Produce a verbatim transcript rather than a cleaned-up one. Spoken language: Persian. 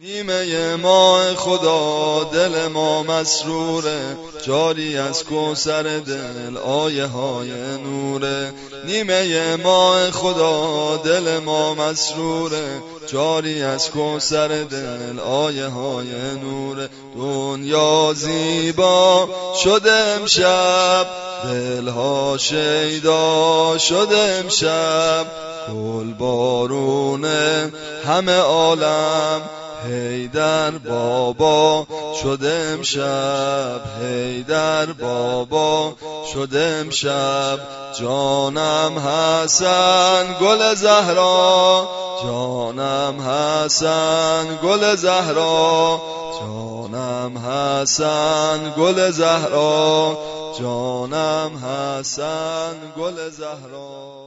نیمه ماه خدا دل ما مسروره، جاری از کوثر دل آیه های نوره. نیمه ماه خدا دل ما مسروره، جاری از کوثر دل آیه های نوره. دنیا زیبا شده امشب، دلها شیدا شده امشب. گل بارونه همه عالم، حیدر بابا شده امشب. حیدر بابا شده امشب. جانم حسن گل زهرا، جانم حسن گل زهرا. جانم حسن گل زهرا، جانم حسن گل زهرا.